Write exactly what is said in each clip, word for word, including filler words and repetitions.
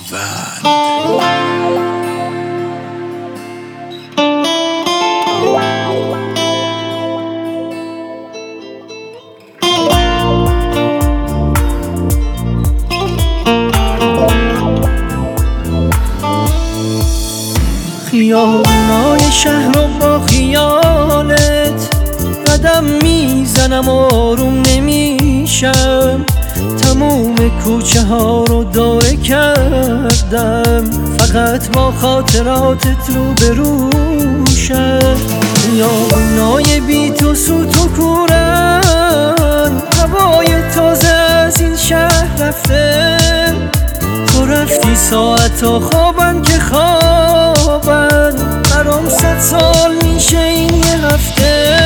خیابونای شهر رو با خیالت قدم میزنم آروم نمیشم، تموم کوچه ها رو داره کردم فقط با خاطراتت رو بروشم. خیابونای بی تو سوت و کورن، هوای تازه از این شهر رفته، تو رفتی ساعتا خوابن که خوابن، برام صد سال میشه این یه هفته.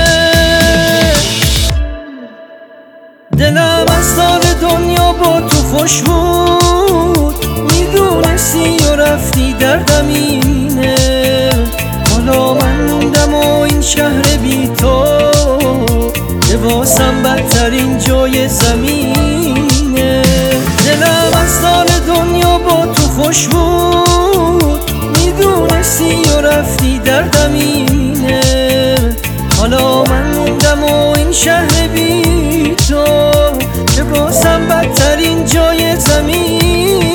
دلم از سال دنیا با تو خوش بود، میدونستی و رفتی دردم اینه، حالا من موندم و این شهر بی تو که واسم بدترین جای زمینه. دلم از سال دنیا با تو خوش بود، میدونستی و رفتی دردم اینه، حالا من موندم و این شهر بی تو که واسم بدترین جای زمینه.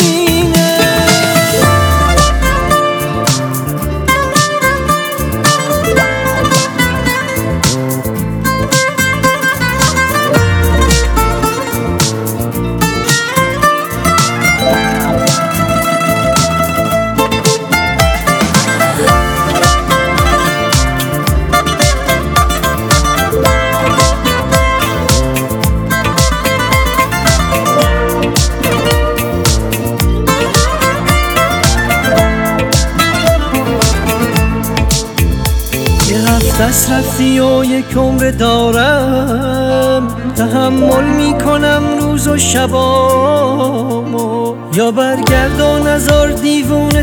دست رفتی و یک عمر دارم، تحمل میکنم روز و شبامو، یا برگردون نزار دیوونه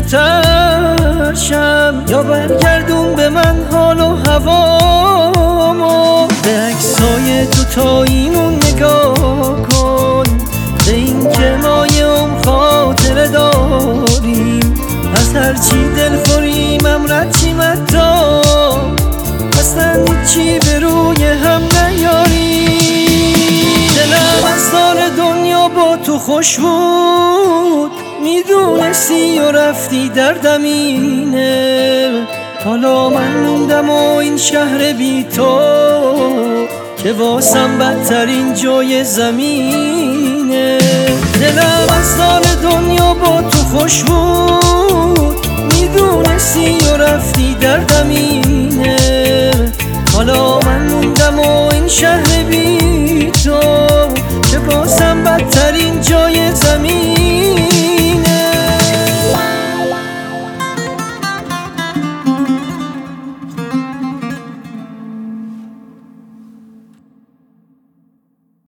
ترشم، یا برگردون به من حال و هوامو. به عکسای دوتاییمون نگاه کن، به این که ما یه عمر خاطره داریم، از هرچی دل خوریم رد چیم حتی اصلا هیچی به روی هم نیاریم. دلم از سال دنیا با تو خوش بود، میدونستی و رفتی دردم اینه، حالا من موندم و این شهر بی تو که واسم بدترین جای زمینه. دلم از سال دنیا با تو خوش بود، میدونستی و رفتی دردم اینه، حالا من موندم و این شهر بی تو که واسم بدترین جای زمین.